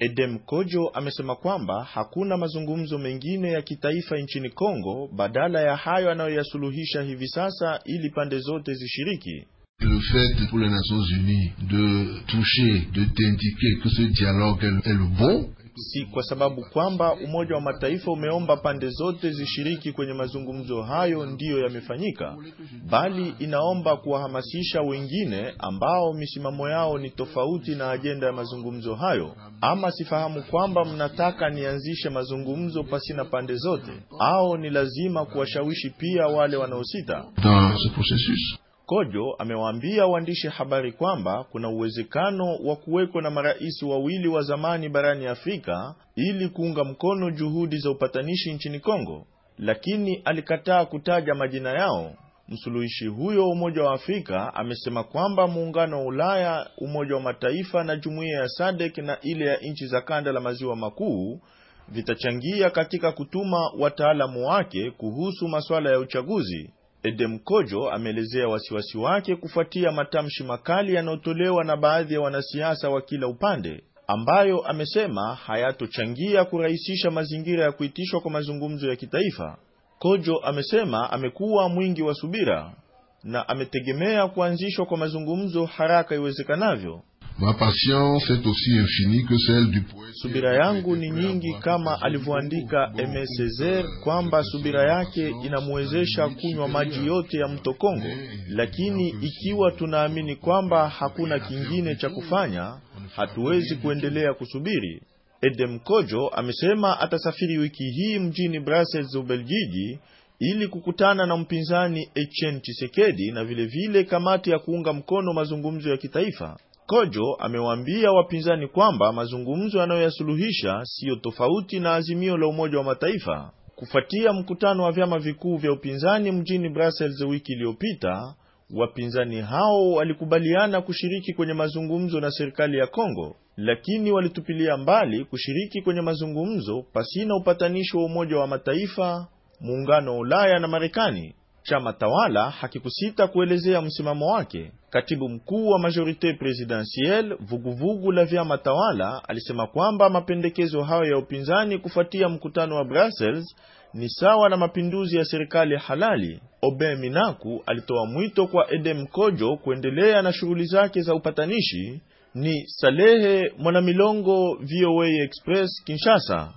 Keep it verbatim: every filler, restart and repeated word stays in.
Edem Kojo amesema kwamba hakuna mazungumzo mengine ya kitaifa nchini Kongo badala ya hayo anayoyasuluhisha hivi sasa ili pande zote zishiriki. Le fait pour les Nations Unies de toucher, de t'indiquer que ce dialogue est le bon. Si kwa sababu kwamba Umoja wa Mataifa umeomba pande zote zishiriki kwenye mazungumzo hayo ndiyo yamefanyika, bali inaomba kuwahamasisha wengine ambao misimamo yao ni tofauti na ajenda ya mazungumzo hayo. Ama sifahamu kwamba mnataka nianzishe mazungumzo pasina pande zote, au ni lazima kuwashawishi pia wale wanaosita. Dans ce processus, Kojo amewaambia waandishi habari kwamba kuna uwezekano wa kuweko na marais wawili wa zamani barani Afrika ili kuunga mkono juhudi za upatanishi nchini Kongo, lakini alikataa kutaja majina yao. Msuluhishi huyo wa Umoja wa Afrika amesema kwamba muungano wa Ulaya, Umoja wa Mataifa na Jumuiya ya SADC na ile ya nchi za kanda la maziwa makuu vitachangia katika kutuma wataalamu wake kuhusu masuala ya uchaguzi. Edem Kojo ameelezea wasiwasi wake kufuatia matamshi makali yanayotolewa na baadhi ya wanasiasa wa kila upande, ambayo amesema hayatochangia kurahisisha mazingira ya kuitishwa kwa mazungumzo ya kitaifa. Kojo amesema amekuwa mwingi wa subira na ametegemea kuanzishwa kwa mazungumzo haraka iwezekanavyo. Ma patience est aussi infinie que celle du poète. Subira yangu ni nyingi kama alivyoandika Aimé Césaire kwamba subira yake inamwezesha kunywa maji yote ya mto Kongo, lakini ikiwa tunaamini kwamba hakuna kingine cha kufanya, hatuwezi kuendelea kusubiri. Edem Kojo amesema atasafiri wiki hii mjini Brussels, Ubelgiji, ili kukutana na mpinzani Etienne Tshisekedi na vile vile kamati ya kuunga mkono mazungumzo ya kitaifa. Kojo amewaambia wapinzani kwamba mazungumzo yanayoyasuluhisha siyo tofauti na azimio la Umoja wa Mataifa. Kufuatia mkutano wa vyama vikuu vya upinzani mjini Brussels wiki iliyopita, wapinzani hao walikubaliana kushiriki kwenye mazungumzo na serikali ya Kongo, lakini walitupilia mbali kushiriki kwenye mazungumzo pasina upatanisho wa Umoja wa Mataifa, Muungano wa Ulaya na Marekani. Chama tawala hakikusita kuelezea msimamo wake. Katibu mkuu wa Majorite Presidentielle, vuguvugu la vyama tawala, alisema kwamba mapendekezo hayo ya upinzani kufuatia mkutano wa Brussels ni sawa na mapinduzi ya serikali halali. Obe Minaku alitoa mwito kwa Edem Kojo kuendelea na shughuli zake za upatanishi. Ni Salehe Mwanamilongo, V O A Express, Kinshasa.